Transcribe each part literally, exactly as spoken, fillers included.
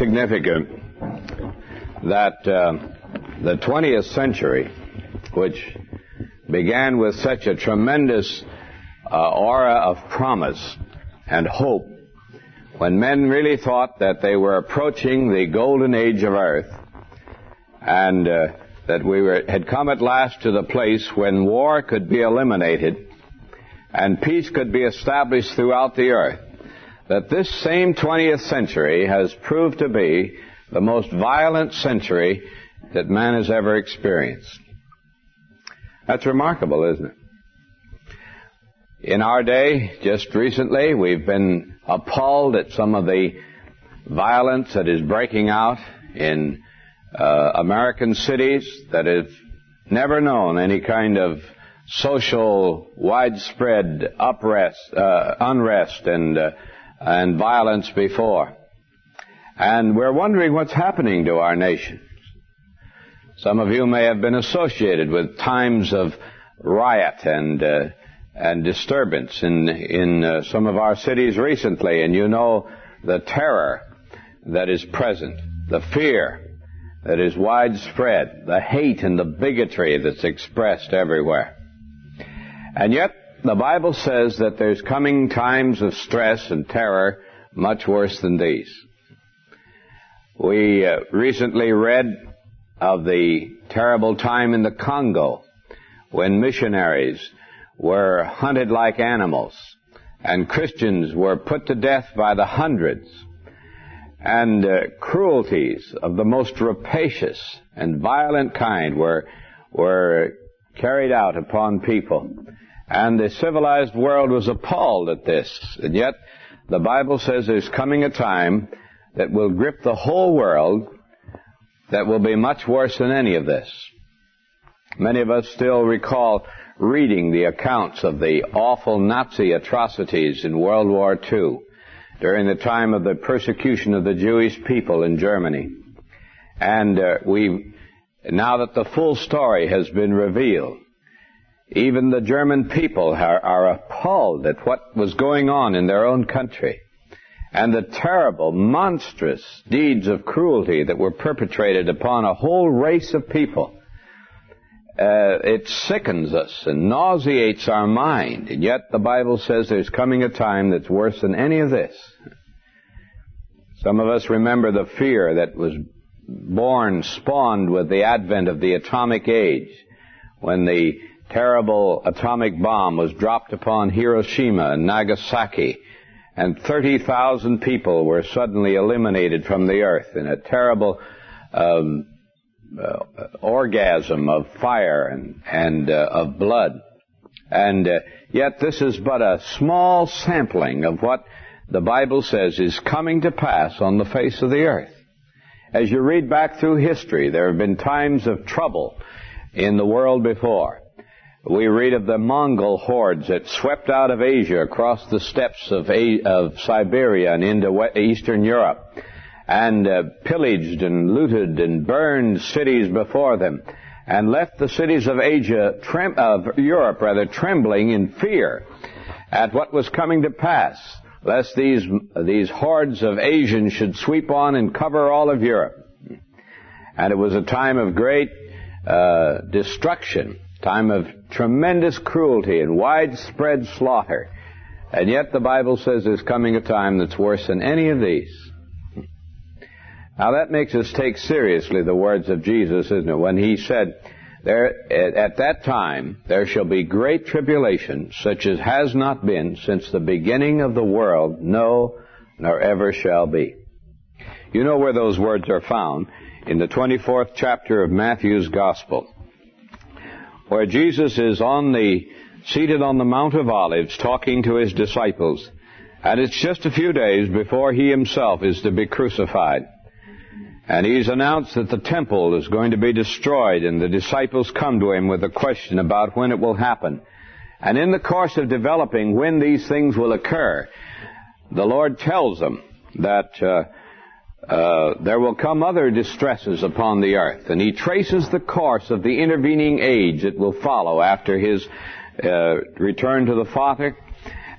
significant that uh, the twentieth century, which began with such a tremendous uh, aura of promise and hope, when men really thought that they were approaching the golden age of earth, and uh, that we were, had come at last to the place when war could be eliminated and peace could be established throughout the earth, that this same twentieth century has proved to be the most violent century that man has ever experienced. That's remarkable, isn't it? In our day, just recently, we've been appalled at some of the violence that is breaking out in uh, American cities that have never known any kind of social, widespread uprest, uh, unrest and uh, and violence before. And we're wondering what's happening to our nation. Some of you may have been associated with times of riot and uh, and disturbance in in uh, some of our cities recently, and you know the terror that is present, the fear that is widespread, the hate and the bigotry that's expressed everywhere. And yet, the Bible says that there's coming times of stress and terror much worse than these. We uh, recently read of the terrible time in the Congo when missionaries were hunted like animals and Christians were put to death by the hundreds, and uh, cruelties of the most rapacious and violent kind were were carried out upon people. And the civilized world was appalled at this. And yet, the Bible says there's coming a time that will grip the whole world that will be much worse than any of this. Many of us still recall reading the accounts of the awful Nazi atrocities in World War Two during the time of the persecution of the Jewish people in Germany. And uh, we, now that the full story has been revealed, even the German people are, are appalled at what was going on in their own country and the terrible, monstrous deeds of cruelty that were perpetrated upon a whole race of people. Uh, it sickens us and nauseates our mind, and yet the Bible says there's coming a time that's worse than any of this. Some of us remember the fear that was born, spawned with the advent of the atomic age, when the terrible atomic bomb was dropped upon Hiroshima and Nagasaki, and thirty thousand people were suddenly eliminated from the earth in a terrible um, uh, orgasm of fire and, and uh, of blood. And uh, yet this is but a small sampling of what the Bible says is coming to pass on the face of the earth. As you read back through history, there have been times of trouble in the world before. We read of the Mongol hordes that swept out of Asia across the steppes of, A- of Siberia and into Eastern Europe, and uh, pillaged and looted and burned cities before them, and left the cities of Asia, trem- of Europe rather, trembling in fear at what was coming to pass, lest these these hordes of Asians should sweep on and cover all of Europe. And it was a time of great uh, destruction, time of tremendous cruelty and widespread slaughter. And yet the Bible says there's coming a time that's worse than any of these. Now that makes us take seriously the words of Jesus, isn't it? When he said, "There at that time there shall be great tribulation, such as has not been since the beginning of the world, no, nor ever shall be." You know where those words are found? In the twenty-fourth chapter of Matthew's Gospel, where Jesus is on the seated on the Mount of Olives talking to his disciples, and it's just a few days before he himself is to be crucified. And he's announced that the temple is going to be destroyed, and the disciples come to him with a question about when it will happen. And in the course of developing when these things will occur, the Lord tells them that uh, uh, there will come other distresses upon the earth. And he traces the course of the intervening age that will follow after his uh, return to the Father.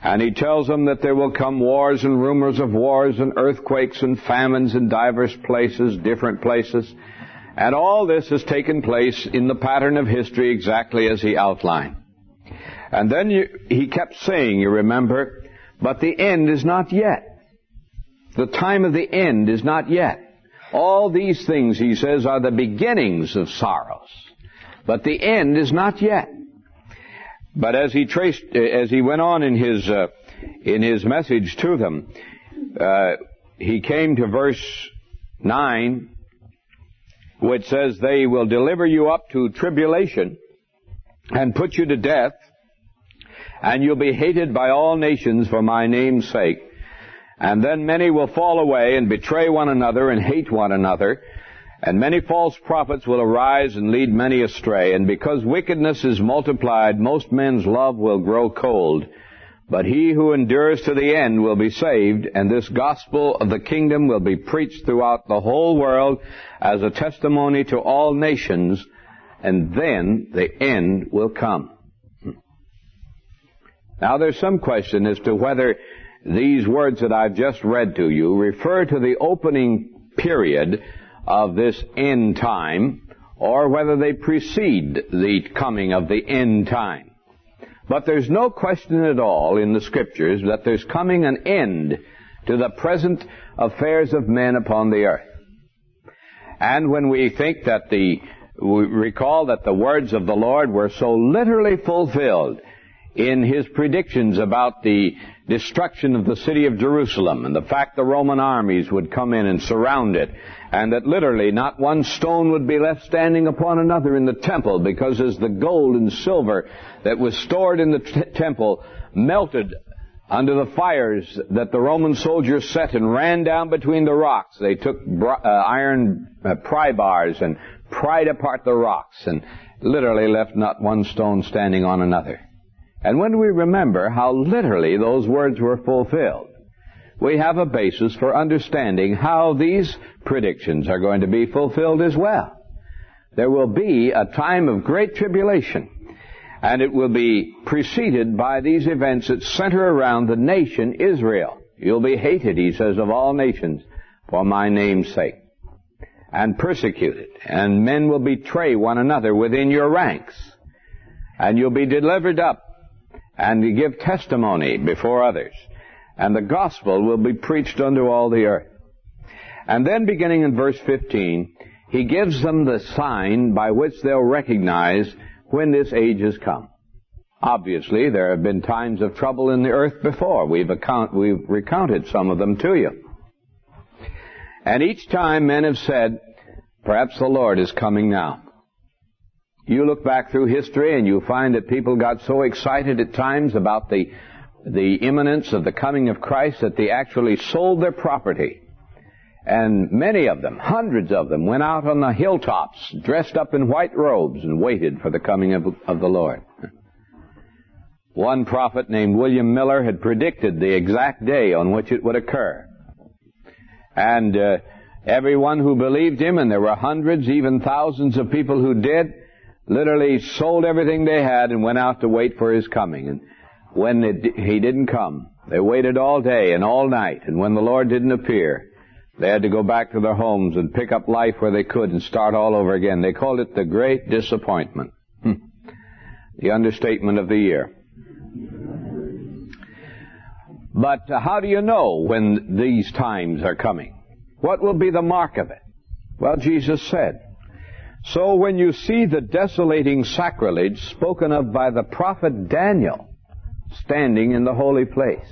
And he tells them that there will come wars and rumors of wars and earthquakes and famines in diverse places, different places. And all this has taken place in the pattern of history exactly as he outlined. And then you, he kept saying, you remember, but the end is not yet. The time of the end is not yet. All these things, he says, are the beginnings of sorrows. But the end is not yet. But as he traced, as he went on in his uh, in his message to them, uh, he came to verse nine, which says, "They will deliver you up to tribulation and put you to death, and you'll be hated by all nations for my name's sake. And then many will fall away and betray one another and hate one another. And many false prophets will arise and lead many astray. And because wickedness is multiplied, most men's love will grow cold. But he who endures to the end will be saved. And this gospel of the kingdom will be preached throughout the whole world as a testimony to all nations. And then the end will come." Now there's some question as to whether these words that I've just read to you refer to the opening period of this end time, or whether they precede the coming of the end time. But there's no question at all in the Scriptures that there's coming an end to the present affairs of men upon the earth. And when we think that the, we recall that the words of the Lord were so literally fulfilled in his predictions about the destruction of the city of Jerusalem and the fact the Roman armies would come in and surround it, and that literally not one stone would be left standing upon another in the temple, because as the gold and silver that was stored in the t- temple melted under the fires that the Roman soldiers set and ran down between the rocks, they took br- uh, iron uh, pry bars and pried apart the rocks and literally left not one stone standing on another. And when we remember how literally those words were fulfilled, we have a basis for understanding how these predictions are going to be fulfilled as well. There will be a time of great tribulation, and it will be preceded by these events that center around the nation Israel. You'll be hated, he says, of all nations for my name's sake, and persecuted, and men will betray one another within your ranks, and you'll be delivered up and you give testimony before others, and the gospel will be preached unto all the earth. And then beginning in verse fifteen, he gives them the sign by which they'll recognize when this age has come. Obviously, there have been times of trouble in the earth before. We've, account, we've recounted some of them to you. And each time men have said, perhaps the Lord is coming now. You look back through history and you find that people got so excited at times about the, the imminence of the coming of Christ that they actually sold their property. And many of them, hundreds of them, went out on the hilltops dressed up in white robes and waited for the coming of, of the Lord. One prophet named William Miller had predicted the exact day on which it would occur. And uh, everyone who believed him, and there were hundreds, even thousands of people who did, literally sold everything they had and went out to wait for his coming. And when it, he didn't come, they waited all day and all night. And when the Lord didn't appear, they had to go back to their homes and pick up life where they could and start all over again. They called it the Great Disappointment. The understatement of the year. But uh, how do you know when these times are coming? What will be the mark of it? Well, Jesus said, "So when you see the desolating sacrilege spoken of by the prophet Daniel standing in the holy place."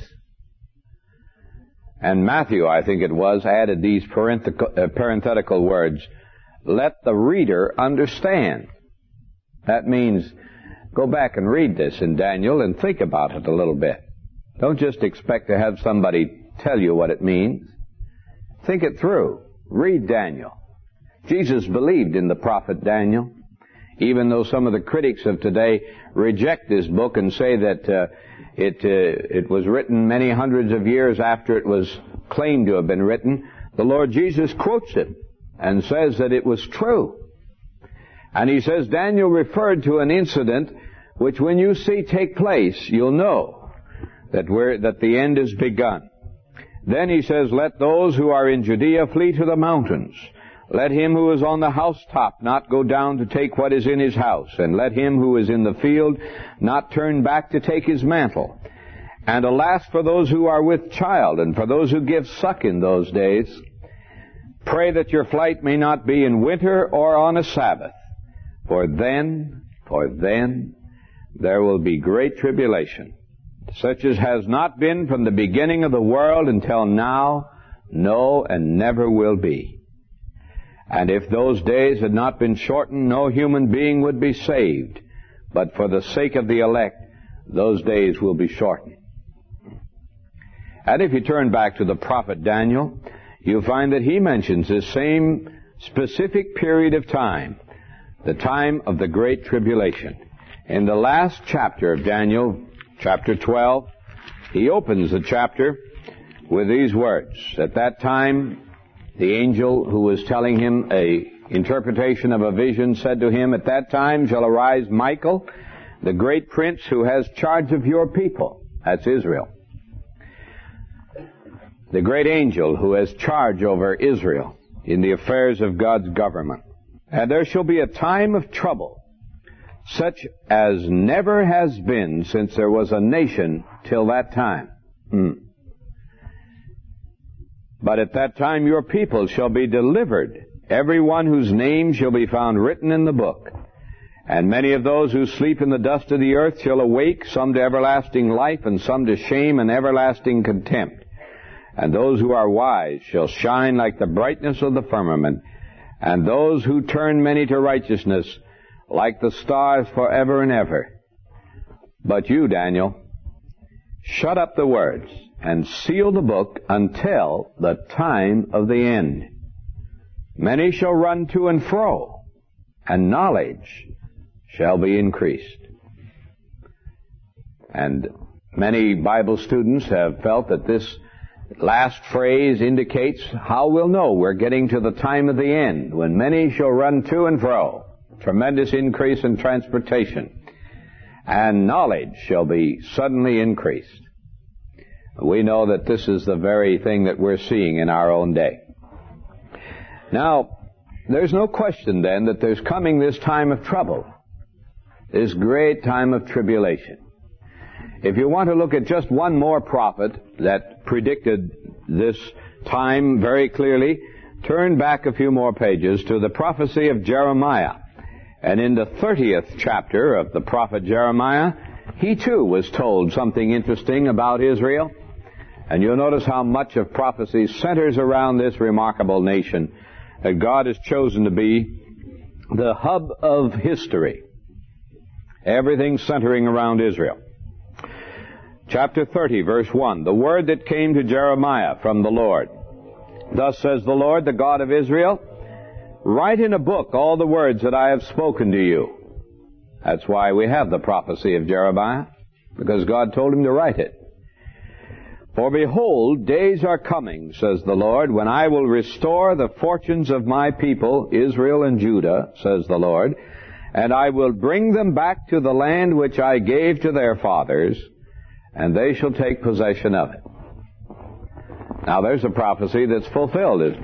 And Matthew, I think it was, added these parenthetical, uh, parenthetical words, "Let the reader understand." That means go back and read this in Daniel and think about it a little bit. Don't just expect to have somebody tell you what it means. Think it through. Read Daniel. Jesus believed in the prophet Daniel, even though some of the critics of today reject this book and say that uh, it uh, it was written many hundreds of years after it was claimed to have been written. The Lord Jesus quotes it and says that it was true. And he says Daniel referred to an incident which when you see take place, you'll know that we're, that the end is begun. Then he says, let those who are in Judea flee to the mountains. Let him who is on the housetop not go down to take what is in his house. And let him who is in the field not turn back to take his mantle. And alas for those who are with child, and for those who give suck in those days. Pray that your flight may not be in winter or on a Sabbath. For then, for then, there will be great tribulation, such as has not been from the beginning of the world until now, no, and never will be. And if those days had not been shortened, no human being would be saved. But for the sake of the elect, those days will be shortened. And if you turn back to the prophet Daniel, you'll find that he mentions this same specific period of time, the time of the Great Tribulation. In the last chapter of Daniel, chapter twelve, he opens the chapter with these words. At that time, the angel who was telling him a interpretation of a vision said to him, at that time shall arise Michael, the great prince who has charge of your people. That's Israel. The great angel who has charge over Israel in the affairs of God's government. And there shall be a time of trouble, such as never has been since there was a nation till that time. Hmm. But at that time your people shall be delivered, every one whose name shall be found written in the book. And many of those who sleep in the dust of the earth shall awake, some to everlasting life, and some to shame and everlasting contempt. And those who are wise shall shine like the brightness of the firmament, and those who turn many to righteousness like the stars forever and ever. But you, Daniel, shut up the words and seal the book until the time of the end. Many shall run to and fro, and knowledge shall be increased. And many Bible students have felt that this last phrase indicates how we'll know we're getting to the time of the end, when many shall run to and fro, tremendous increase in transportation, and knowledge shall be suddenly increased. We know that this is the very thing that we're seeing in our own day. Now, there's no question then that there's coming this time of trouble, this great time of tribulation. If you want to look at just one more prophet that predicted this time very clearly, turn back a few more pages to the prophecy of Jeremiah. And in the thirtieth chapter of the prophet Jeremiah, he too was told something interesting about Israel. And you'll notice how much of prophecy centers around this remarkable nation that God has chosen to be the hub of history. Everything centering around Israel. Chapter thirty, verse one, the word that came to Jeremiah from the Lord. Thus says the Lord, the God of Israel, write in a book all the words that I have spoken to you. That's why we have the prophecy of Jeremiah, because God told him to write it. For behold, days are coming, says the Lord, when I will restore the fortunes of my people, Israel and Judah, says the Lord, and I will bring them back to the land which I gave to their fathers, and they shall take possession of it. Now there's a prophecy that's fulfilled, isn't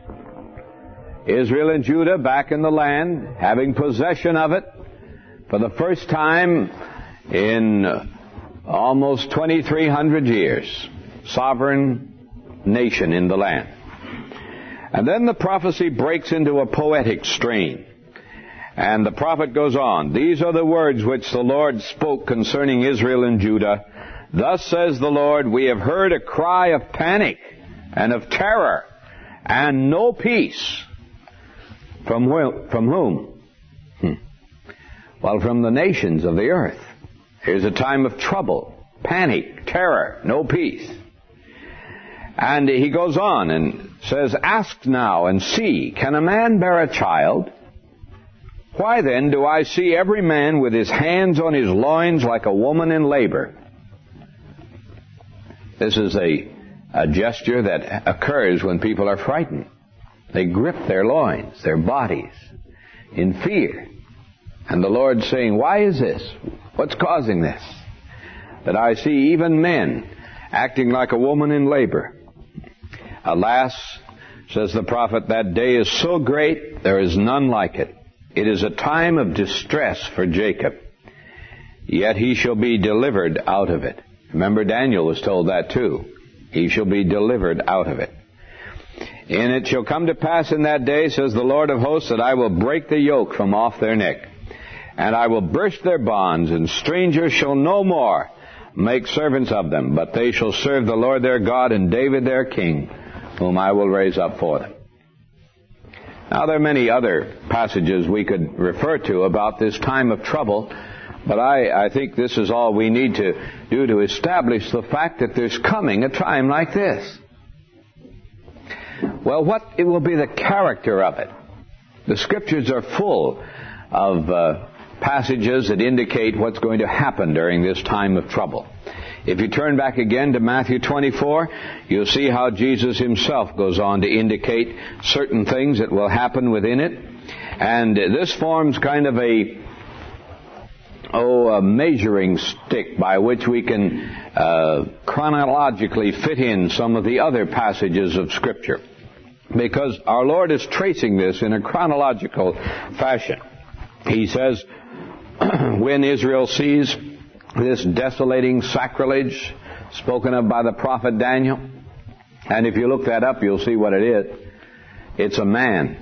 it? Israel and Judah back in the land, having possession of it for the first time in almost twenty-three hundred years. Sovereign nation in the land. And then the prophecy breaks into a poetic strain. And the prophet goes on, these are the words which the Lord spoke concerning Israel and Judah. Thus says the Lord, we have heard a cry of panic and of terror and no peace. From, wh- from whom? Hmm. Well, from the nations of the earth. Here's a time of trouble, panic, terror, no peace. And he goes on and says, ask now and see, can a man bear a child? Why then do I see every man with his hands on his loins like a woman in labor? This is a, a gesture that occurs when people are frightened. They grip their loins, their bodies, in fear. And the Lord's saying, why is this? What's causing this? that I see even men acting like a woman in labor. Alas, says the prophet, that day is so great, there is none like it. It is a time of distress for Jacob, yet he shall be delivered out of it. Remember, Daniel was told that too. He shall be delivered out of it. And it shall come to pass in that day, says the Lord of hosts, that I will break the yoke from off their neck, and I will burst their bonds, and strangers shall no more make servants of them, but they shall serve the Lord their God and David their king, whom I will raise up for them. Now, there are many other passages we could refer to about this time of trouble, but I, I think this is all we need to do to establish the fact that there's coming a time like this. Well, what it will be the character of it? The Scriptures are full of uh, passages that indicate what's going to happen during this time of trouble. If you turn back again to Matthew twenty-four, you'll see how Jesus himself goes on to indicate certain things that will happen within it. And this forms kind of a, oh, a measuring stick by which we can uh, chronologically fit in some of the other passages of Scripture. Because our Lord is tracing this in a chronological fashion. He says, when Israel sees this desolating sacrilege spoken of by the prophet Daniel, and if you look that up, you'll see what it is. It's a man.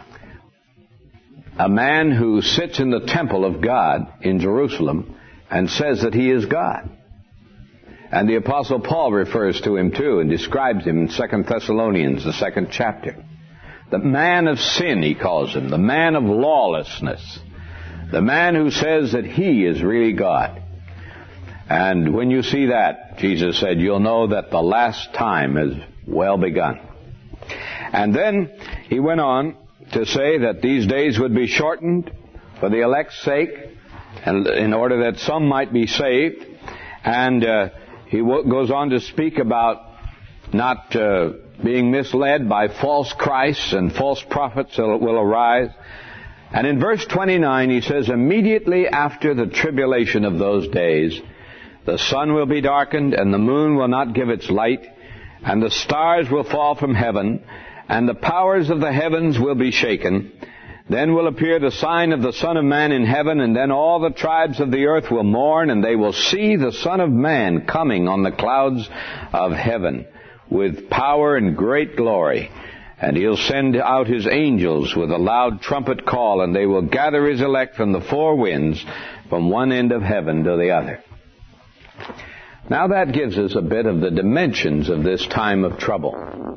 A man who sits in the temple of God in Jerusalem and says that he is God. And the Apostle Paul refers to him too and describes him in Second Thessalonians, the second chapter. The man of sin, he calls him. The man of lawlessness. The man who says that he is really God. And when you see that, Jesus said, you'll know that the last time has well begun. And then he went on to say that these days would be shortened for the elect's sake, and in order that some might be saved. And uh, he w- goes on to speak about not uh, being misled by false Christs and false prophets that will arise. And in verse twenty-nine, he says, immediately after the tribulation of those days, the sun will be darkened, and the moon will not give its light, and the stars will fall from heaven, and the powers of the heavens will be shaken. Then will appear the sign of the Son of Man in heaven, and then all the tribes of the earth will mourn, and they will see the Son of Man coming on the clouds of heaven with power and great glory. And he'll send out his angels with a loud trumpet call, and they will gather his elect from the four winds, from one end of heaven to the other. Now that gives us a bit of the dimensions of this time of trouble.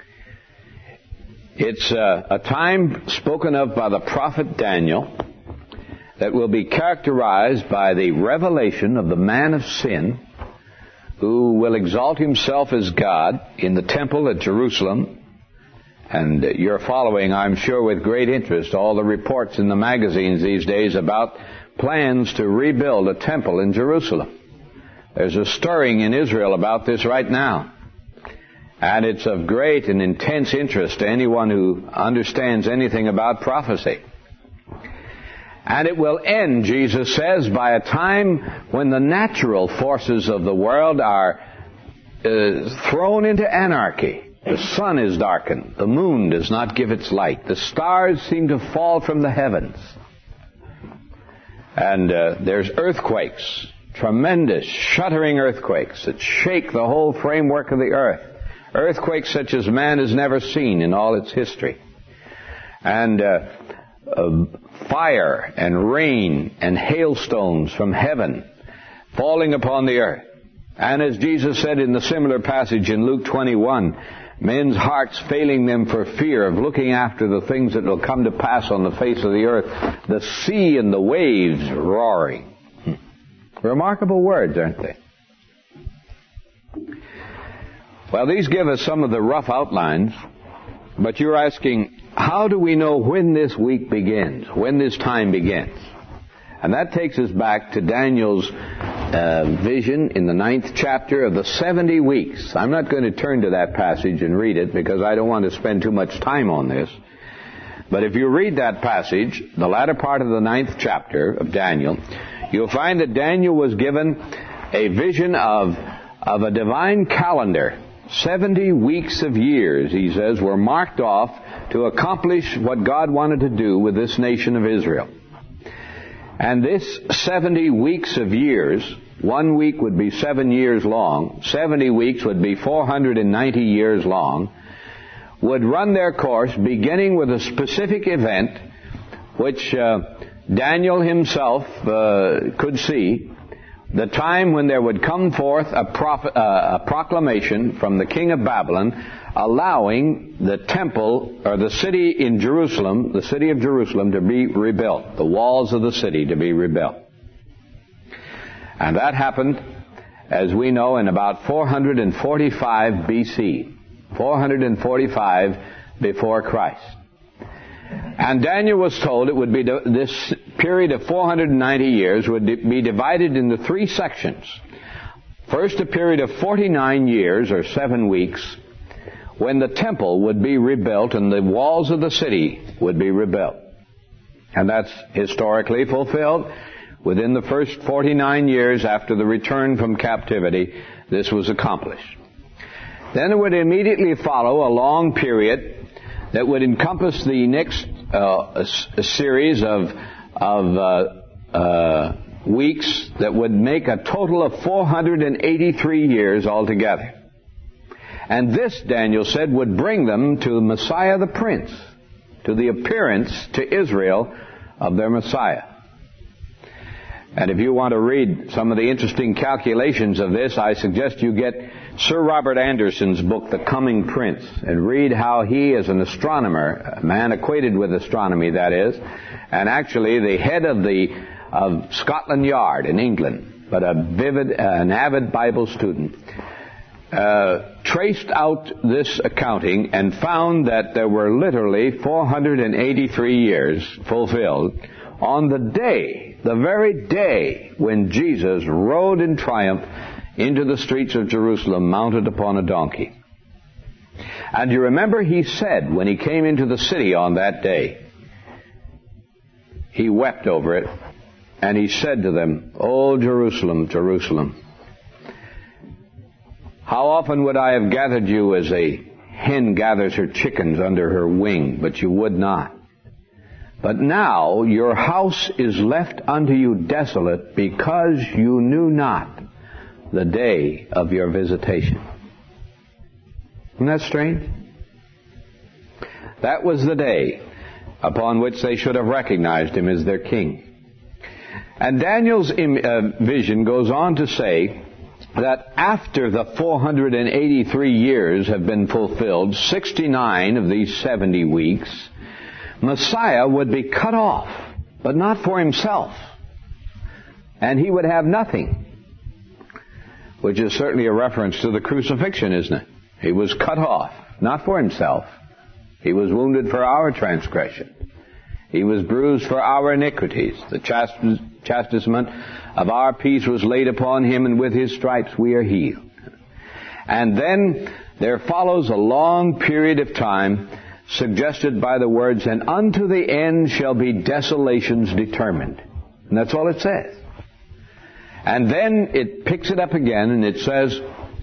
It's a, a time spoken of by the prophet Daniel that will be characterized by the revelation of the man of sin who will exalt himself as God in the temple at Jerusalem. And you're following, I'm sure, with great interest all the reports in the magazines these days about plans to rebuild a temple in Jerusalem. There's a stirring in Israel about this right now. And it's of great and intense interest to anyone who understands anything about prophecy. And it will end, Jesus says, by a time when the natural forces of the world are uh, thrown into anarchy. The sun is darkened. The moon does not give its light. The stars seem to fall from the heavens. And uh, there's earthquakes, tremendous, shuddering earthquakes that shake the whole framework of the earth. Earthquakes such as man has never seen in all its history. And uh, uh, fire and rain and hailstones from heaven falling upon the earth. And as Jesus said in the similar passage in Luke twenty-one, men's hearts failing them for fear of looking after the things that will come to pass on the face of the earth, the sea and the waves roaring. Remarkable words, aren't they? Well, these give us some of the rough outlines, but you're asking, how do we know when this week begins, when this time begins? And that takes us back to Daniel's uh, vision in the ninth chapter of the seventy weeks. I'm not going to turn to that passage and read it because I don't want to spend too much time on this. But if you read that passage, the latter part of the ninth chapter of Daniel, you'll find that Daniel was given a vision of, of a divine calendar. Seventy weeks of years, he says, were marked off to accomplish what God wanted to do with this nation of Israel. And this seventy weeks of years, one week would be seven years long, seventy weeks would be four hundred ninety years long, would run their course beginning with a specific event which uh, Daniel himself uh, could see, the time when there would come forth a, prophet, uh, a proclamation from the king of Babylon allowing the temple, or the city in Jerusalem, the city of Jerusalem, to be rebuilt, the walls of the city to be rebuilt. And that happened, as we know, in about four hundred forty-five B C, four hundred forty-five before Christ. And Daniel was told it would be, this period of four hundred ninety years would be divided into three sections. First, a period of forty-nine years, or seven weeks, when the temple would be rebuilt and the walls of the city would be rebuilt. And that's historically fulfilled. Within the first forty-nine years after the return from captivity, this was accomplished. Then it would immediately follow a long period that would encompass the next uh, a, a series of, of uh, uh, weeks that would make a total of four hundred eighty-three years altogether. And this, Daniel said, would bring them to Messiah the Prince, to the appearance to Israel of their Messiah. And if you want to read some of the interesting calculations of this, I suggest you get Sir Robert Anderson's book, The Coming Prince, and read how he, as an astronomer, a man acquainted with astronomy, that is, and actually the head of the of Scotland Yard in England, but a vivid, uh, an avid Bible student, uh, traced out this accounting and found that there were literally four hundred eighty-three years fulfilled on the day, the very day when Jesus rode in triumph into the streets of Jerusalem mounted upon a donkey. And you remember he said when he came into the city on that day, he wept over it, and he said to them, "O Jerusalem, Jerusalem, how often would I have gathered you as a hen gathers her chickens under her wing, but you would not. But now your house is left unto you desolate, because you knew not the day of your visitation." Isn't that strange? That was the day upon which they should have recognized him as their king. And Daniel's vision goes on to say that after the four hundred eighty-three years have been fulfilled, sixty-nine of these seventy weeks, Messiah would be cut off, but not for himself. And he would have nothing, which is certainly a reference to the crucifixion, isn't it? He was cut off, not for himself. He was wounded for our transgression. He was bruised for our iniquities. The chastisement of our peace was laid upon him, and with his stripes we are healed. And then there follows a long period of time suggested by the words, "And unto the end shall be desolations determined." And that's all it says. And then it picks it up again, and it says,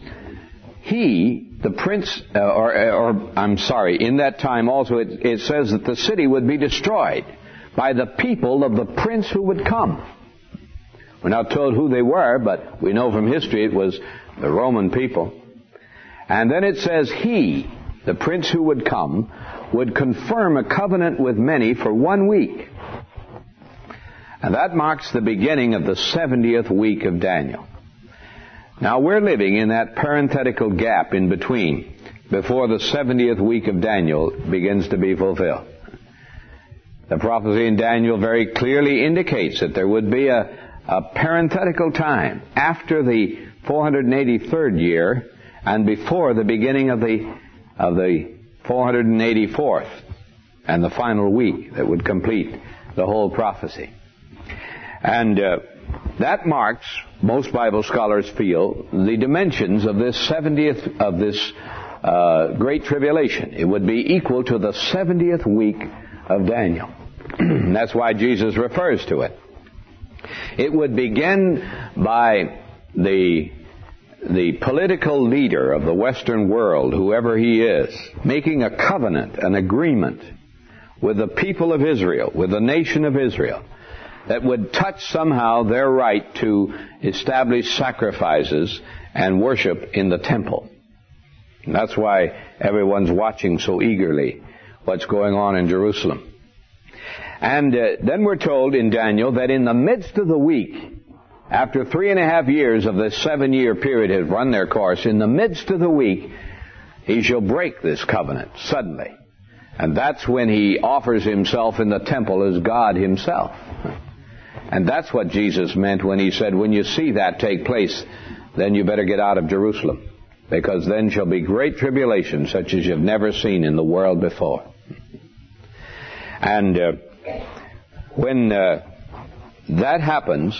he, the prince, uh, or, or I'm sorry, in that time also it, it says that the city would be destroyed by the people of the prince who would come. We're not told who they were, but we know from history it was the Roman people. And then it says, he, the prince who would come, would confirm a covenant with many for one week. And that marks the beginning of the seventieth week of Daniel. Now we're living in that parenthetical gap in between, before the seventieth week of Daniel begins to be fulfilled. The prophecy in Daniel very clearly indicates that there would be a, a parenthetical time after the four hundred eighty-third year and before the beginning of the of the four hundred eighty-fourth and the final week that would complete the whole prophecy. And uh, that marks, most Bible scholars feel, the dimensions of this seventieth, of this uh, great tribulation. It would be equal to the seventieth week of Daniel. That's why Jesus refers to it. It would begin by the the political leader of the Western world, whoever he is, making a covenant, an agreement with the people of Israel, with the nation of Israel, that would touch somehow their right to establish sacrifices and worship in the temple. And that's why everyone's watching so eagerly what's going on in Jerusalem. And uh, then we're told in Daniel that in the midst of the week, after three and a half years of this seven-year period has run their course, in the midst of the week, he shall break this covenant suddenly. And that's when he offers himself in the temple as God himself. And that's what Jesus meant when he said, when you see that take place, then you better get out of Jerusalem, because then shall be great tribulation such as you've never seen in the world before. And uh, when uh, that happens,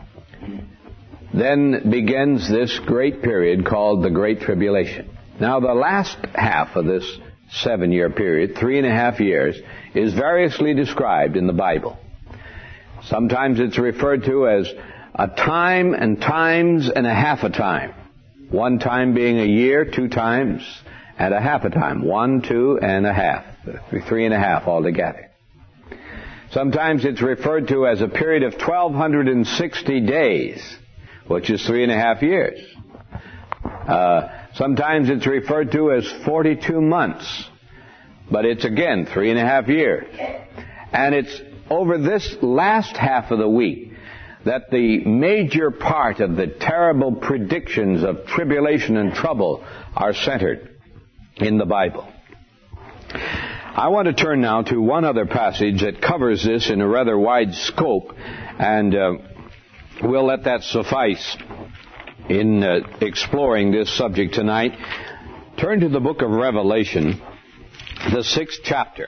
then begins this great period called the Great Tribulation. Now, the last half of this seven-year period, three and a half years, is variously described in the Bible. Sometimes it's referred to as a time and times and a half a time. One time being a year, two times, and a half a time. One, two, and a half. Three and a half altogether. Sometimes it's referred to as a period of twelve sixty days, which is three and a half years. Uh, sometimes it's referred to as forty-two months, but it's again three and a half years. And it's over this last half of the week that the major part of the terrible predictions of tribulation and trouble are centered in the Bible. I want to turn now to one other passage that covers this in a rather wide scope, and uh, we'll let that suffice in uh, exploring this subject tonight. Turn to the book of Revelation, the sixth chapter.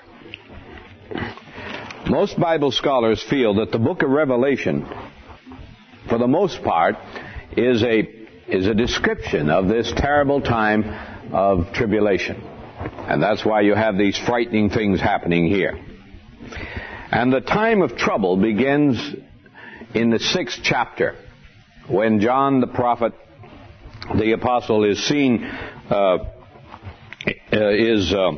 Most Bible scholars feel that the book of Revelation, for the most part, is a is a description of this terrible time of tribulation. And that's why you have these frightening things happening here. And the time of trouble begins in the sixth chapter, when John the prophet, the apostle, is seen, uh, is uh,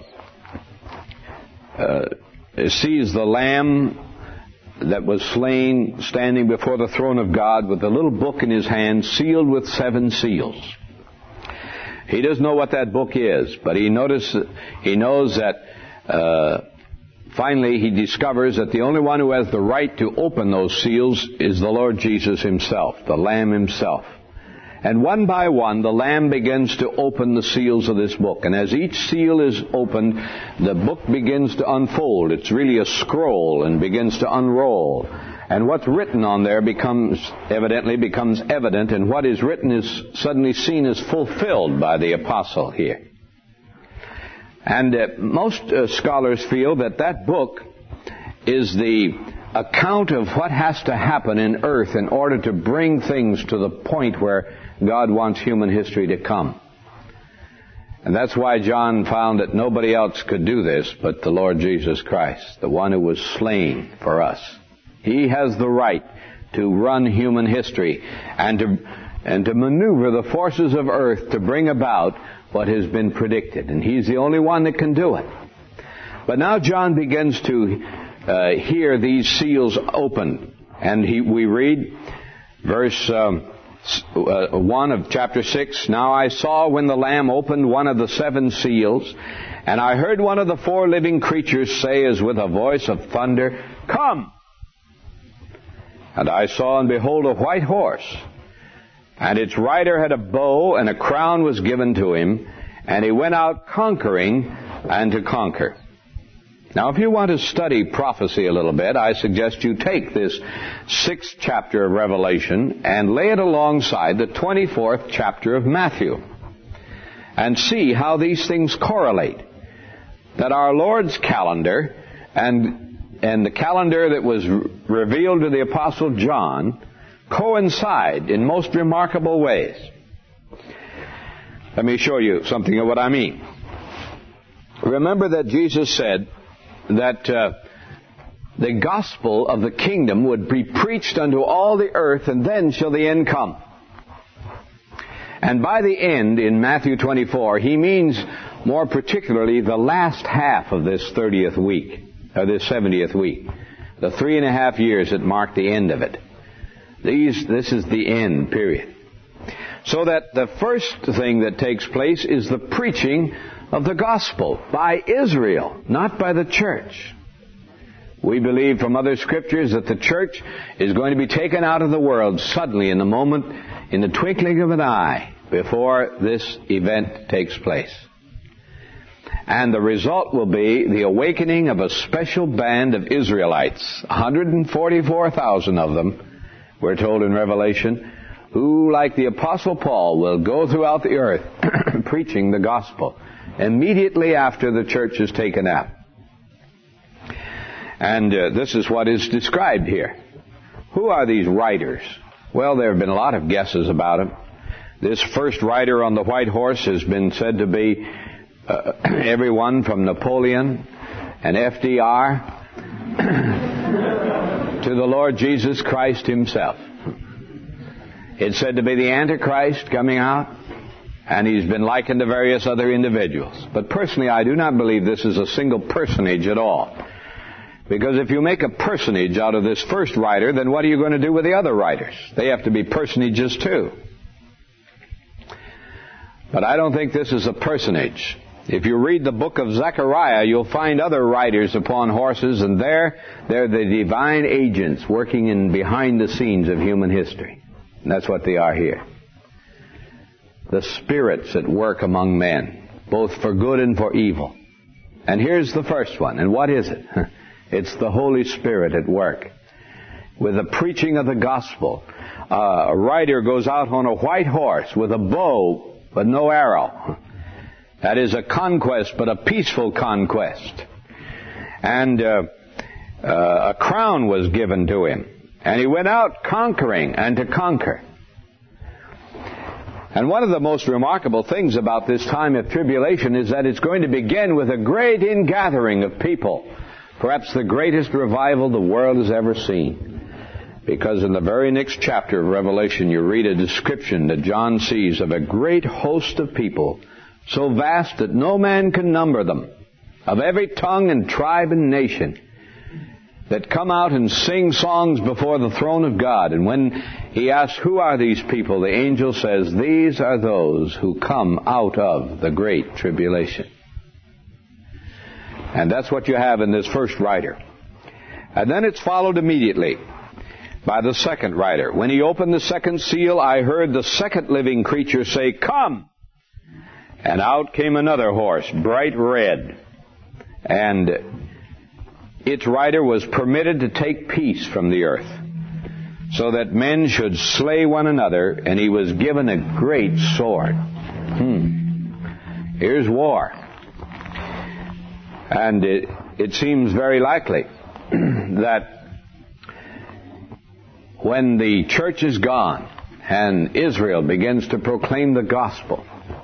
uh, sees the Lamb that was slain standing before the throne of God with a little book in his hand sealed with seven seals. He doesn't know what that book is, but he notice, he knows that uh, finally he discovers that the only one who has the right to open those seals is the Lord Jesus himself, the Lamb himself. And one by one, the Lamb begins to open the seals of this book. And as each seal is opened, the book begins to unfold. It's really a scroll and begins to unroll. And what's written on there becomes, evidently becomes evident, and what is written is suddenly seen as fulfilled by the apostle here. And uh, most uh, scholars feel that that book is the account of what has to happen in earth in order to bring things to the point where God wants human history to come. And that's why John found that nobody else could do this but the Lord Jesus Christ, the one who was slain for us. He has the right to run human history and to, and to maneuver the forces of earth to bring about what has been predicted. And he's the only one that can do it. But now John begins to uh, hear these seals open. And he, we read verse um, uh, one of chapter six. Now I saw when the Lamb opened one of the seven seals, and I heard one of the four living creatures say as with a voice of thunder, "Come!" And I saw, and behold, a white horse, and its rider had a bow, and a crown was given to him, and he went out conquering and to conquer. Now, if you want to study prophecy a little bit, I suggest you take this sixth chapter of Revelation and lay it alongside the twenty-fourth chapter of Matthew, and see how these things correlate. That our Lord's calendar and and the calendar that was revealed to the Apostle John coincide in most remarkable ways. Let me show you something of what I mean. Remember that Jesus said that uh, the gospel of the kingdom would be preached unto all the earth, and then shall the end come. And by the end, in Matthew twenty-four, he means more particularly the last half of this thirtieth week, or this seventieth week. The three and a half years that mark the end of it. These, this is the end, period. So that the first thing that takes place is the preaching of the gospel by Israel, not by the church. We believe from other scriptures that the church is going to be taken out of the world suddenly in the moment, in the twinkling of an eye, before this event takes place. And the result will be the awakening of a special band of Israelites, one hundred forty-four thousand of them, we're told in Revelation, who, like the Apostle Paul, will go throughout the earth preaching the gospel immediately after the church is taken out. And uh, this is what is described here. Who are these riders? Well, there have been a lot of guesses about them. This first rider on the white horse has been said to be uh, everyone from Napoleon and F D R to the Lord Jesus Christ himself. It's said to be the Antichrist coming out, and he's been likened to various other individuals. But personally, I do not believe this is a single personage at all. Because if you make a personage out of this first rider, then what are you going to do with the other riders? They have to be personages too. But I don't think this is a personage. If you read the book of Zechariah, you'll find other riders upon horses, and there, they're the divine agents working in behind the scenes of human history. And that's what they are here. The spirits at work among men, both for good and for evil. And here's the first one. And what is it? It's the Holy Spirit at work. With the preaching of the gospel. Uh, a rider goes out on a white horse with a bow, but no arrow. That is a conquest, but a peaceful conquest. And uh, uh, a crown was given to him. And he went out conquering and to conquer. And one of the most remarkable things about this time of tribulation is that it's going to begin with a great ingathering of people. Perhaps the greatest revival the world has ever seen. Because in the very next chapter of Revelation, you read a description that John sees of a great host of people, so vast that no man can number them, of every tongue and tribe and nation, that come out and sing songs before the throne of God. And when he asks, who are these people? The angel says, these are those who come out of the great tribulation. And that's what you have in this first rider. And then it's followed immediately by the second rider. When he opened the second seal, I heard the second living creature say, come! And out came another horse, bright red. And its rider was permitted to take peace from the earth, so that men should slay one another, and he was given a great sword. Hmm. Here's war. And it, it seems very likely that when the church is gone and Israel begins to proclaim the gospel,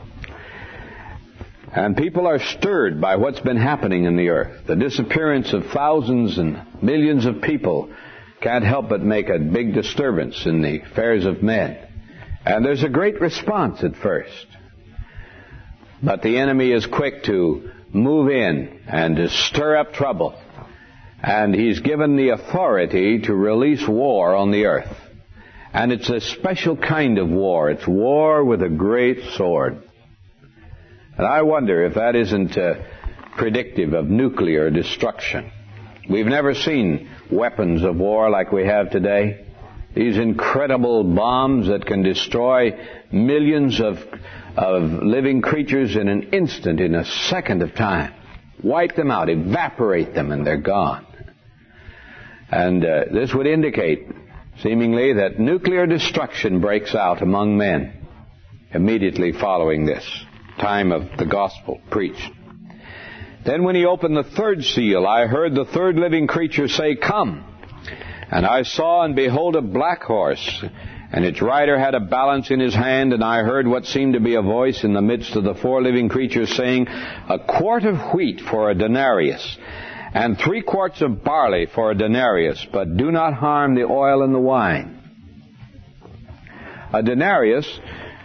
and people are stirred by what's been happening in the earth, the disappearance of thousands and millions of people can't help but make a big disturbance in the affairs of men. And there's a great response at first. But the enemy is quick to move in and to stir up trouble. And he's given the authority to release war on the earth. And it's a special kind of war. It's war with a great sword. And I wonder if that isn't uh, predictive of nuclear destruction. We've never seen weapons of war like we have today. These incredible bombs that can destroy millions of, of living creatures in an instant, in a second of time. Wipe them out, evaporate them, and they're gone. And uh, this would indicate, seemingly, that nuclear destruction breaks out among men immediately following this time of the gospel preached. Then when he opened the third seal, I heard the third living creature say, come. And I saw and behold a black horse, and its rider had a balance in his hand, and I heard what seemed to be a voice in the midst of the four living creatures saying, a quart of wheat for a denarius, and three quarts of barley for a denarius, but do not harm the oil and the wine. A denarius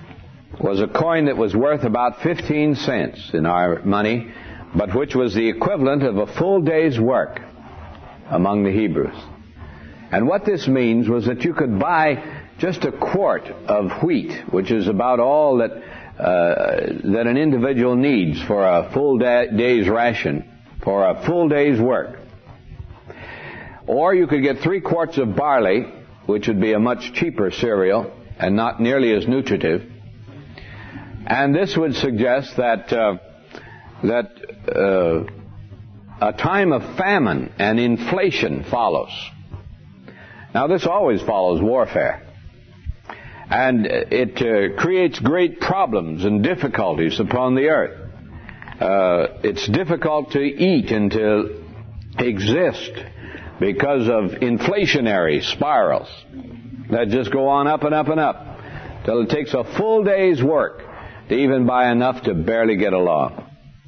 was a coin that was worth about fifteen cents in our money, but which was the equivalent of a full day's work among the Hebrews. And what this means was that you could buy just a quart of wheat, which is about all that uh, that an individual needs for a full da- day's ration, for a full day's work. Or you could get three quarts of barley, which would be a much cheaper cereal and not nearly as nutritive. And this would suggest that uh, that uh, a time of famine and inflation follows. Now, this always follows warfare. And it uh, creates great problems and difficulties upon the earth. Uh, it's difficult to eat and to exist because of inflationary spirals that just go on up and up and up till it takes a full day's work to even buy enough to barely get along.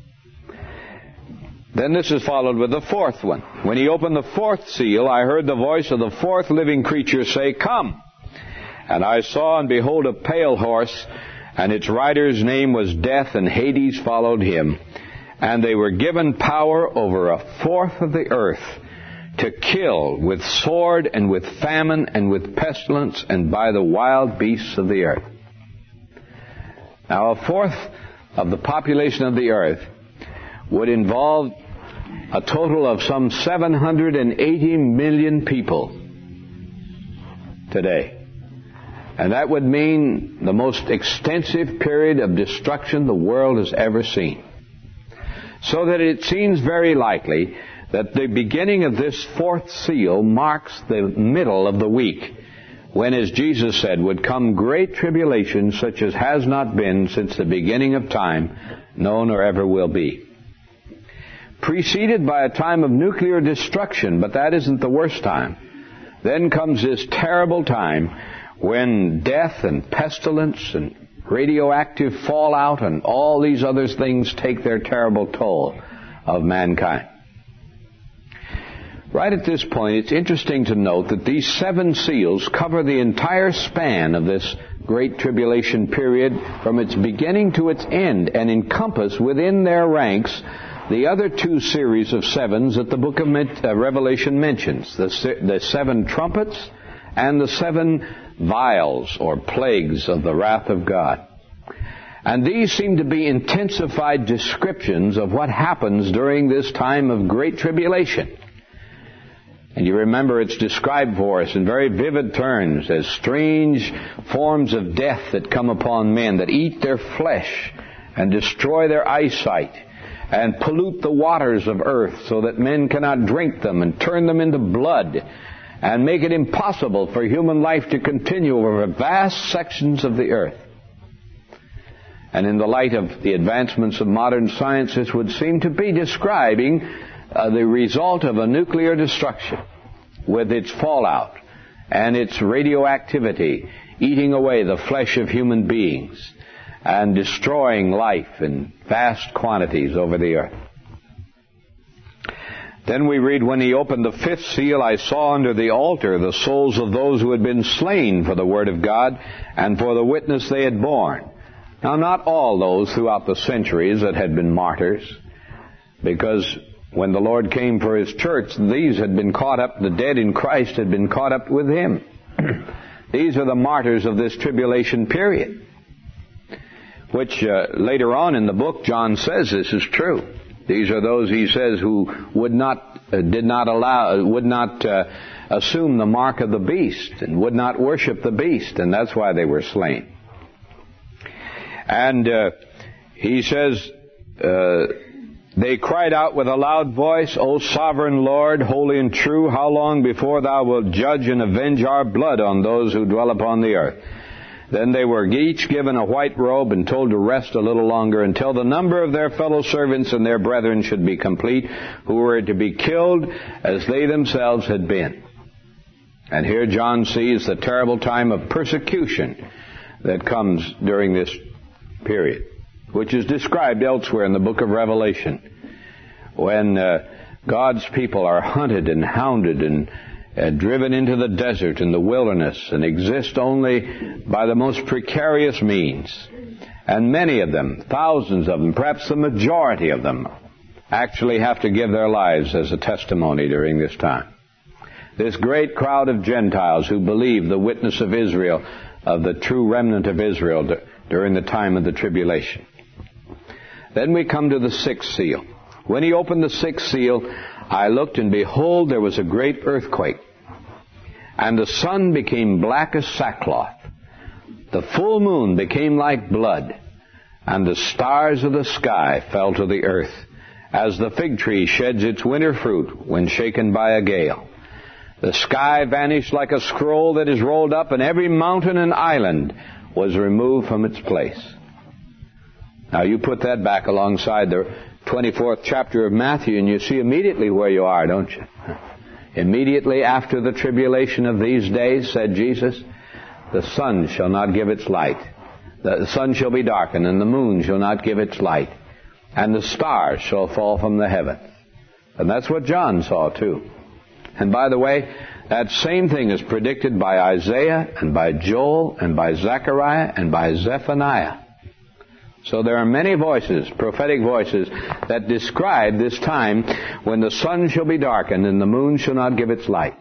Then this is followed with the fourth one. When he opened the fourth seal, I heard the voice of the fourth living creature say, "Come." And I saw, and behold, a pale horse, and its rider's name was Death, and Hades followed him. And they were given power over a fourth of the earth, to kill with sword and with famine and with pestilence and by the wild beasts of the earth. Now, a fourth of the population of the earth would involve a total of some seven hundred eighty million people today. And that would mean the most extensive period of destruction the world has ever seen. So that it seems very likely that the beginning of this fourth seal marks the middle of the week, when, as Jesus said, would come great tribulation such as has not been since the beginning of time, known or ever will be. Preceded by a time of nuclear destruction, but that isn't the worst time. Then comes this terrible time when death and pestilence and radioactive fallout and all these other things take their terrible toll of mankind. Right at this point, it's interesting to note that these seven seals cover the entire span of this great tribulation period from its beginning to its end, and encompass within their ranks the other two series of sevens that the book of Revelation mentions, the, the seven trumpets and the seven vials or plagues of the wrath of God. And these seem to be intensified descriptions of what happens during this time of great tribulation. And you remember it's described for us in very vivid terms as strange forms of death that come upon men, that eat their flesh and destroy their eyesight and pollute the waters of earth so that men cannot drink them and turn them into blood and make it impossible for human life to continue over vast sections of the earth. And in the light of the advancements of modern science, this would seem to be describing uh, the result of a nuclear destruction with its fallout and its radioactivity eating away the flesh of human beings and destroying life in vast quantities over the earth. Then we read, when he opened the fifth seal, I saw under the altar the souls of those who had been slain for the word of God and for the witness they had borne. Now, not all those throughout the centuries that had been martyrs, because when the Lord came for His church, these had been caught up, the dead in Christ had been caught up with Him. These are the martyrs of this tribulation period, which uh, later on in the book, John says this is true. These are those, he says, who would not, uh, did not allow, would not uh, assume the mark of the beast and would not worship the beast, and that's why they were slain. And uh, he says, uh, they cried out with a loud voice, O sovereign Lord, holy and true, how long before thou wilt judge and avenge our blood on those who dwell upon the earth? Then they were each given a white robe and told to rest a little longer until the number of their fellow servants and their brethren should be complete, who were to be killed as they themselves had been. And here John sees the terrible time of persecution that comes during this period, which is described elsewhere in the book of Revelation, when uh, God's people are hunted and hounded and uh, driven into the desert and the wilderness and exist only by the most precarious means. And many of them, thousands of them, perhaps the majority of them, actually have to give their lives as a testimony during this time. This great crowd of Gentiles who believe the witness of Israel, of the true remnant of Israel d- during the time of the tribulation. Then we come to the sixth seal. When he opened the sixth seal, I looked, and behold, there was a great earthquake. And the sun became black as sackcloth. The full moon became like blood. And the stars of the sky fell to the earth, as the fig tree sheds its winter fruit when shaken by a gale. The sky vanished like a scroll that is rolled up, and every mountain and island was removed from its place. Now you put that back alongside the twenty-fourth chapter of Matthew, and you see immediately where you are, don't you? Immediately after the tribulation of these days, said Jesus, the sun shall not give its light. The sun shall be darkened, and the moon shall not give its light. And the stars shall fall from the heavens. And that's what John saw too. And by the way, that same thing is predicted by Isaiah and by Joel and by Zechariah and by Zephaniah. So there are many voices, prophetic voices, that describe this time when the sun shall be darkened and the moon shall not give its light.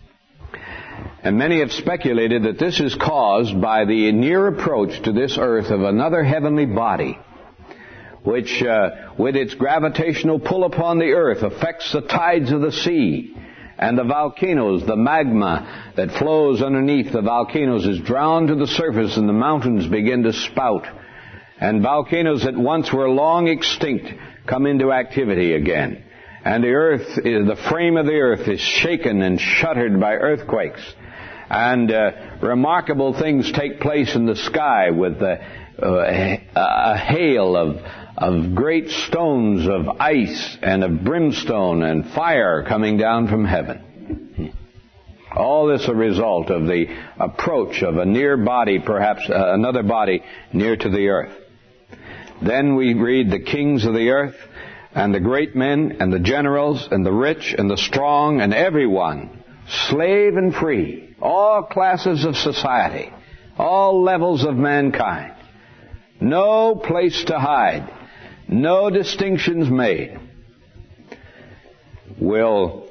And many have speculated that this is caused by the near approach to this earth of another heavenly body, which, uh, with its gravitational pull upon the earth, affects the tides of the sea. And the volcanoes, the magma that flows underneath the volcanoes is drowned to the surface, and the mountains begin to spout. And volcanoes that once were long extinct come into activity again. And the earth, is, the frame of the earth is shaken and shuddered by earthquakes. And uh, remarkable things take place in the sky with uh, uh, a hail of, of great stones of ice and of brimstone and fire coming down from heaven. All this a result of the approach of a near body, perhaps uh, another body near to the earth. Then we read the kings of the earth and the great men and the generals and the rich and the strong and everyone, slave and free, all classes of society, all levels of mankind. No place to hide, no distinctions made, will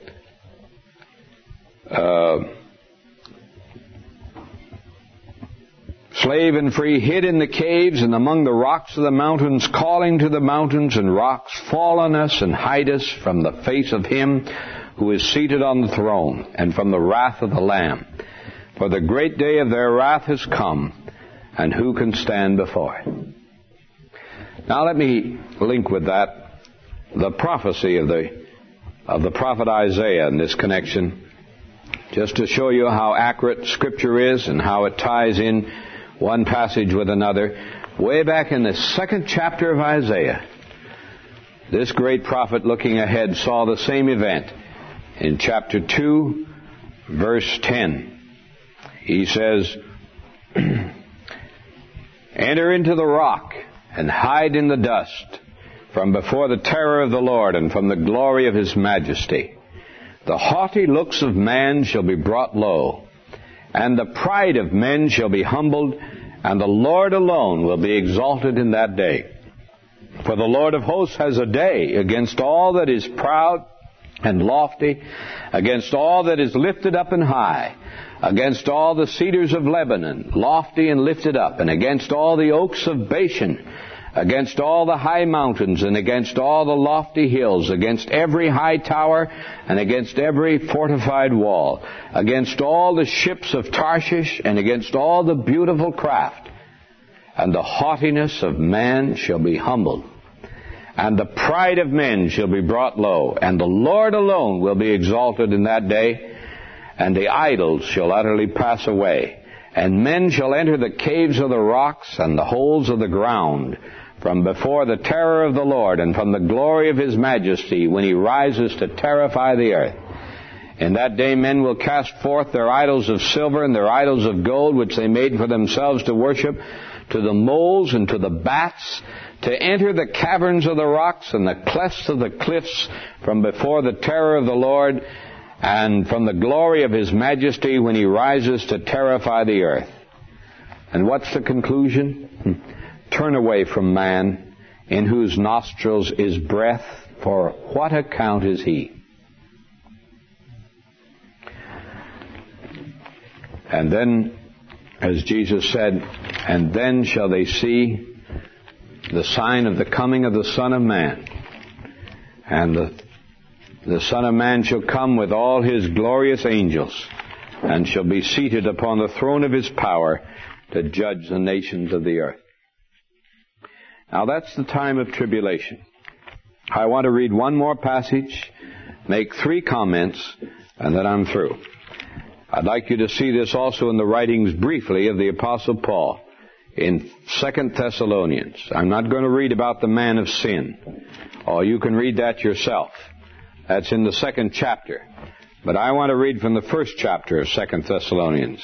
uh, slave and free, hid in the caves and among the rocks of the mountains, calling to the mountains and rocks, fall on us and hide us from the face of him who is seated on the throne and from the wrath of the Lamb. For the great day of their wrath has come, and who can stand before it? Now let me link with that the prophecy of the of the prophet Isaiah in this connection, just to show you how accurate Scripture is and how it ties in one passage with another. Way back in the second chapter of Isaiah, this great prophet looking ahead saw the same event. In chapter two, verse ten, he says, enter into the rock and hide in the dust from before the terror of the Lord and from the glory of his majesty. The haughty looks of man shall be brought low, and the pride of men shall be humbled, and the Lord alone will be exalted in that day. For the Lord of hosts has a day against all that is proud and lofty, against all that is lifted up and high, against all the cedars of Lebanon, lofty and lifted up, and against all the oaks of Bashan, against all the high mountains, and against all the lofty hills, against every high tower, and against every fortified wall, against all the ships of Tarshish, and against all the beautiful craft. And the haughtiness of man shall be humbled, and the pride of men shall be brought low, and the Lord alone will be exalted in that day, and the idols shall utterly pass away, and men shall enter the caves of the rocks and the holes of the ground, from before the terror of the Lord and from the glory of his majesty, when he rises to terrify the earth. In that day men will cast forth their idols of silver and their idols of gold, which they made for themselves to worship, to the moles and to the bats, to enter the caverns of the rocks and the clefts of the cliffs from before the terror of the Lord, and from the glory of His majesty when He rises to terrify the earth. And what's the conclusion? Turn away from man, in whose nostrils is breath, for what account is he? And then, as Jesus said, and then shall they see the sign of the coming of the Son of Man. And the, the Son of Man shall come with all His glorious angels, and shall be seated upon the throne of His power to judge the nations of the earth. Now that's the time of tribulation. I want to read one more passage, make three comments, and then I'm through. I'd like you to see this also in the writings briefly of the Apostle Paul in Second Thessalonians. I'm not going to read about the man of sin. Oh, you can read that yourself. That's in the second chapter. But I want to read from the first chapter of Second Thessalonians.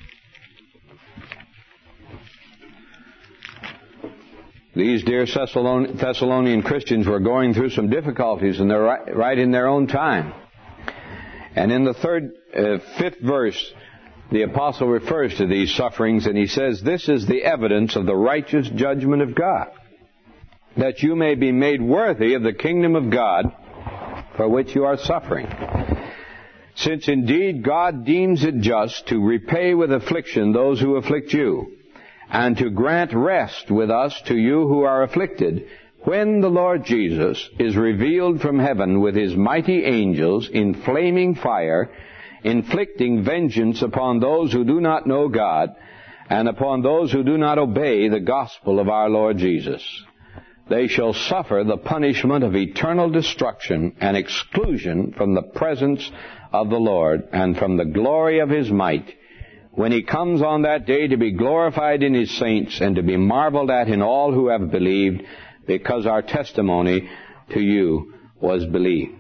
These dear Thessalonian Christians were going through some difficulties, and they're right, right in their own time. And in the third, uh, fifth verse, the apostle refers to these sufferings, and he says, "This is the evidence of the righteous judgment of God, that you may be made worthy of the kingdom of God for which you are suffering. Since indeed God deems it just to repay with affliction those who afflict you, and to grant rest with us to you who are afflicted, when the Lord Jesus is revealed from heaven with His mighty angels in flaming fire, inflicting vengeance upon those who do not know God, and upon those who do not obey the gospel of our Lord Jesus. They shall suffer the punishment of eternal destruction and exclusion from the presence of the Lord and from the glory of His might, when He comes on that day to be glorified in His saints and to be marveled at in all who have believed, because our testimony to you was believed."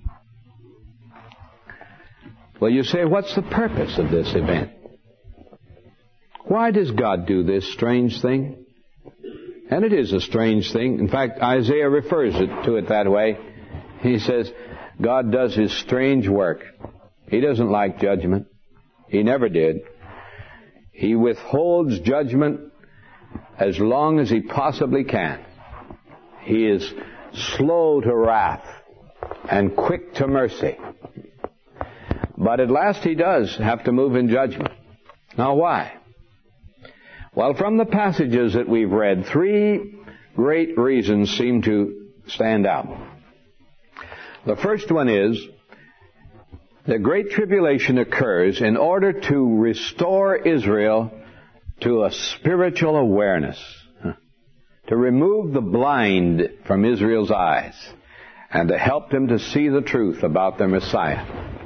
Well, you say, what's the purpose of this event? Why does God do this strange thing? And it is a strange thing. In fact, Isaiah refers it, to it that way. He says, God does His strange work. He doesn't like judgment. He never did. He withholds judgment as long as He possibly can. He is slow to wrath and quick to mercy. But at last He does have to move in judgment. Now why? Well, from the passages that we've read, three great reasons seem to stand out. The first one is, the Great Tribulation occurs in order to restore Israel to a spiritual awareness, to remove the blind from Israel's eyes, and to help them to see the truth about their Messiah.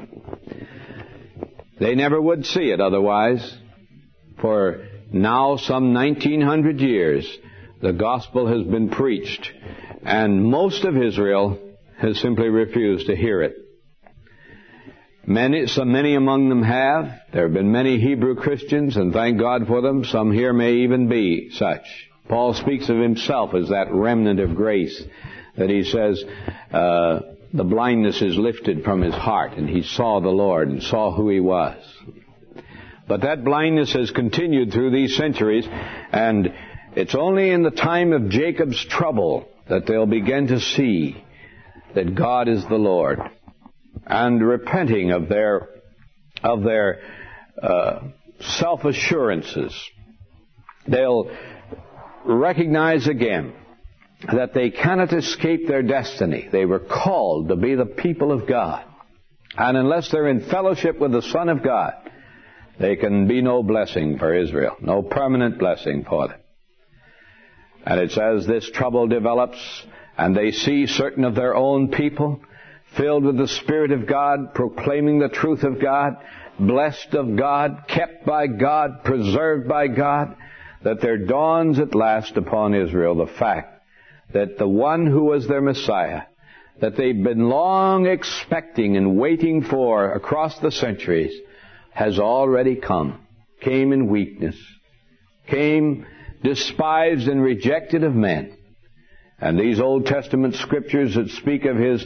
They never would see it otherwise, for now some nineteen hundred years the gospel has been preached, and most of Israel has simply refused to hear it. Many, so many among them have. There have been many Hebrew Christians, and thank God for them. Some here may even be such. Paul speaks of himself as that remnant of grace, that he says uh, the blindness is lifted from his heart, and he saw the Lord and saw who He was. But that blindness has continued through these centuries, and it's only in the time of Jacob's trouble that they'll begin to see that God is the Lord, and repenting of their of their uh, self-assurances. They'll recognize again that they cannot escape their destiny. They were called to be the people of God, and unless they're in fellowship with the Son of God, there can be no blessing for Israel, no permanent blessing for them. And it's as this trouble develops, and they see certain of their own people filled with the Spirit of God, proclaiming the truth of God, blessed of God, kept by God, preserved by God, that there dawns at last upon Israel the fact that the one who was their Messiah, that they've been long expecting and waiting for across the centuries, has already come, came in weakness, came despised and rejected of men. And these Old Testament scriptures that speak of His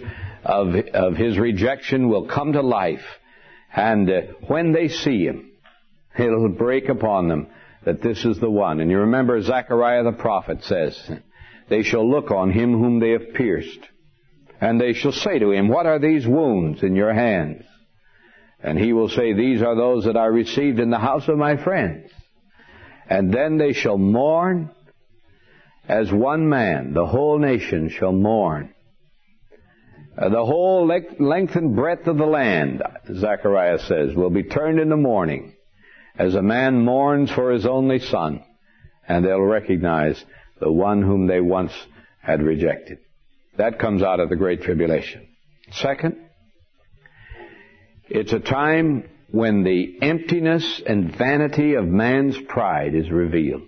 of, of his rejection will come to life. And uh, when they see him, it'll break upon them that this is the one. And you remember Zechariah the prophet says, they shall look on him whom they have pierced. And they shall say to him, what are these wounds in your hands? And he will say, these are those that I received in the house of my friends. And then they shall mourn as one man. The whole nation shall mourn. Uh, the whole le- length and breadth of the land, Zechariah says, will be turned into mourning, as a man mourns for his only son, and they'll recognize the one whom they once had rejected. That comes out of the Great Tribulation. Second, it's a time when the emptiness and vanity of man's pride is revealed.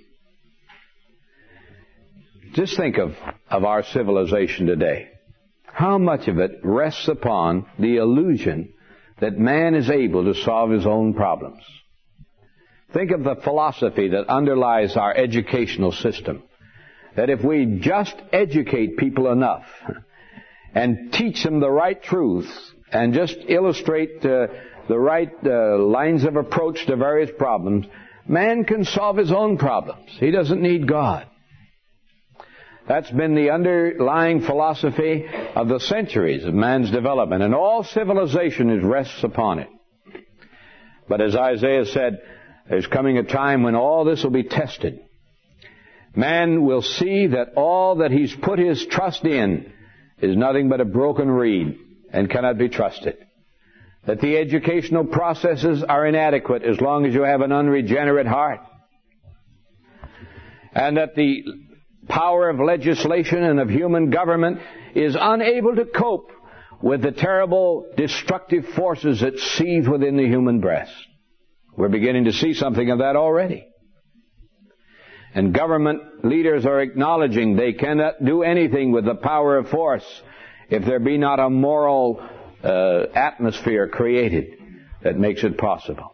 Just think of, of our civilization today. How much of it rests upon the illusion that man is able to solve his own problems. Think of the philosophy that underlies our educational system. That if we just educate people enough and teach them the right truths and just illustrate uh, the right uh, lines of approach to various problems, man can solve his own problems. He doesn't need God. That's been the underlying philosophy of the centuries of man's development, and all civilization is rests upon it. But as Isaiah said, there's coming a time when all this will be tested. Man will see that all that he's put his trust in is nothing but a broken reed and cannot be trusted. That the educational processes are inadequate as long as you have an unregenerate heart. And that the power of legislation and of human government is unable to cope with the terrible destructive forces that seethe within the human breast. We're beginning to see something of that already. And government leaders are acknowledging they cannot do anything with the power of force if there be not a moral uh, atmosphere created that makes it possible.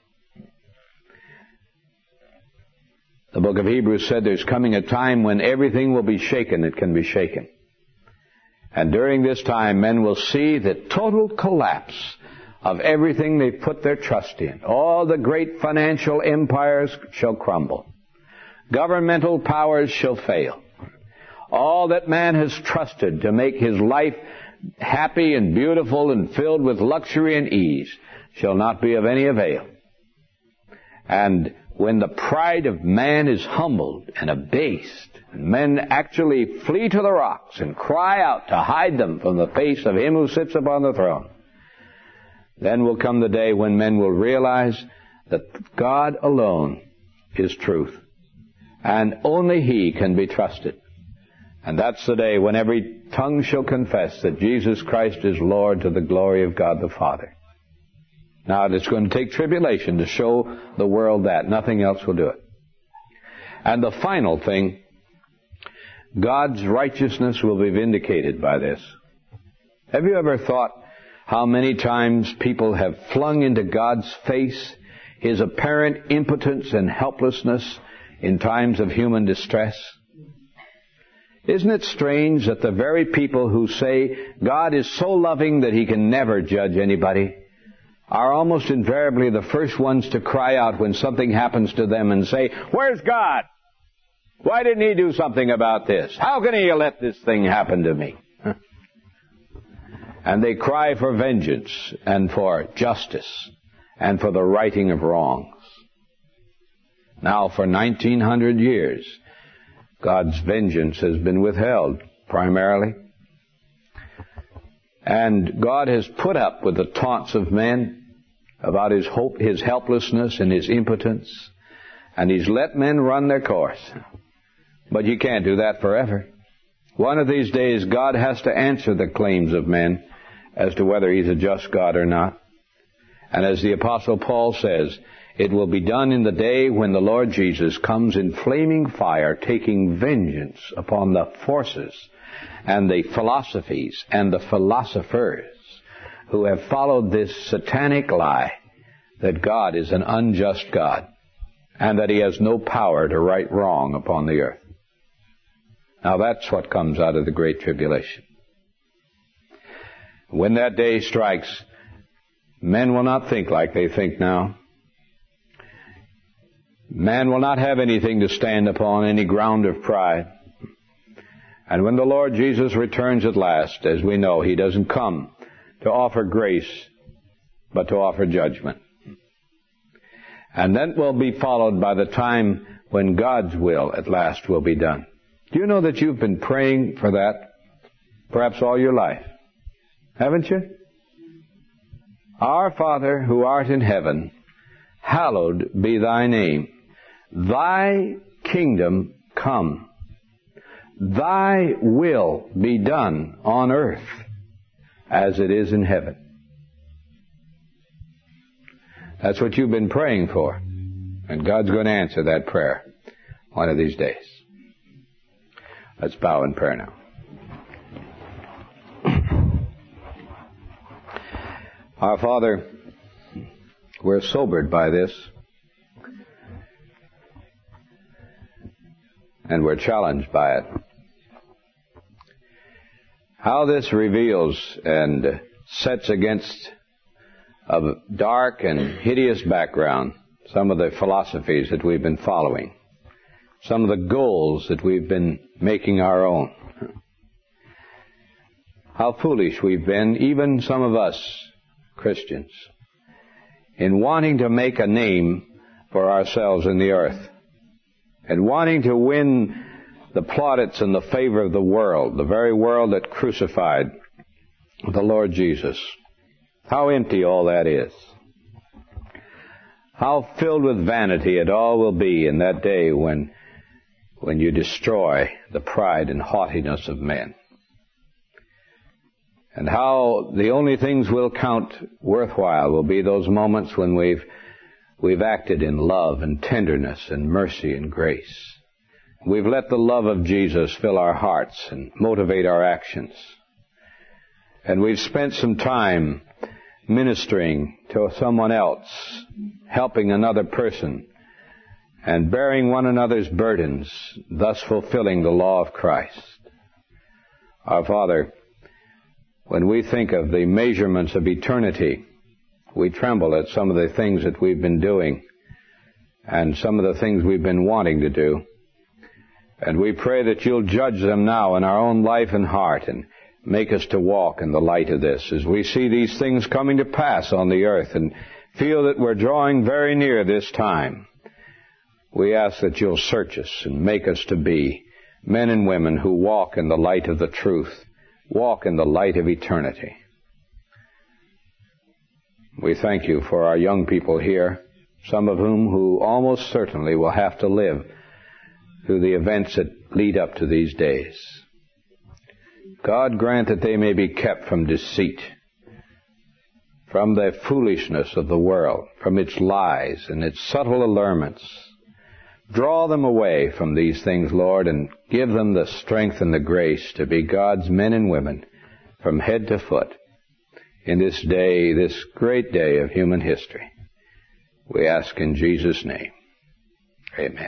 The book of Hebrews said there's coming a time when everything will be shaken that can be shaken. And during this time, men will see the total collapse of everything they've put their trust in. All the great financial empires shall crumble. Governmental powers shall fail. All that man has trusted to make his life happy and beautiful and filled with luxury and ease shall not be of any avail. And when the pride of man is humbled and abased, and men actually flee to the rocks and cry out to hide them from the face of him who sits upon the throne, then will come the day when men will realize that God alone is truth, and only He can be trusted. And that's the day when every tongue shall confess that Jesus Christ is Lord, to the glory of God the Father. Now, it's going to take tribulation to show the world that. Nothing else will do it. And the final thing, God's righteousness will be vindicated by this. Have you ever thought how many times people have flung into God's face His apparent impotence and helplessness in times of human distress? Isn't it strange that the very people who say God is so loving that He can never judge anybody are almost invariably the first ones to cry out when something happens to them and say, "Where's God? Why didn't He do something about this? How can He let this thing happen to me?" And they cry for vengeance and for justice and for the righting of wrongs. Now, for nineteen hundred years, God's vengeance has been withheld, primarily. And God has put up with the taunts of men about his hope, his helplessness and his impotence, and He's let men run their course. But you can't do that forever. One of these days, God has to answer the claims of men as to whether He's a just God or not. And as the Apostle Paul says, it will be done in the day when the Lord Jesus comes in flaming fire, taking vengeance upon the forces and the philosophies and the philosophers who have followed this satanic lie that God is an unjust God and that He has no power to right wrong upon the earth. Now that's what comes out of the Great Tribulation. When that day strikes, men will not think like they think now. Man will not have anything to stand upon, any ground of pride. And when the Lord Jesus returns at last, as we know, He doesn't come to offer grace, but to offer judgment. And that will be followed by the time when God's will at last will be done. Do you know that you've been praying for that perhaps all your life? Haven't you? Our Father who art in heaven, hallowed be thy name. Thy kingdom come. Thy will be done on earth as it is in heaven. That's what you've been praying for. And God's going to answer that prayer one of these days. Let's bow in prayer now. Our Father, we're sobered by this. And we're challenged by it. How this reveals and sets against a dark and hideous background some of the philosophies that we've been following, some of the goals that we've been making our own. How foolish we've been, even some of us Christians, in wanting to make a name for ourselves in the earth, and wanting to win the plaudits and the favor of the world, the very world that crucified the Lord Jesus. How empty all that is. How filled with vanity it all will be in that day when, when you destroy the pride and haughtiness of men. And how the only things will count worthwhile will be those moments when we've We've acted in love and tenderness and mercy and grace. We've let the love of Jesus fill our hearts and motivate our actions. And we've spent some time ministering to someone else, helping another person, and bearing one another's burdens, thus fulfilling the law of Christ. Our Father, when we think of the measurements of eternity, we tremble at some of the things that we've been doing and some of the things we've been wanting to do. And we pray that you'll judge them now in our own life and heart and make us to walk in the light of this as we see these things coming to pass on the earth and feel that we're drawing very near this time. We ask that you'll search us and make us to be men and women who walk in the light of the truth, walk in the light of eternity. We thank you for our young people here, some of whom who almost certainly will have to live through the events that lead up to these days. God grant that they may be kept from deceit, from the foolishness of the world, from its lies and its subtle allurements. Draw them away from these things, Lord, and give them the strength and the grace to be God's men and women from head to foot in this day, this great day of human history. We ask in Jesus' name. Amen.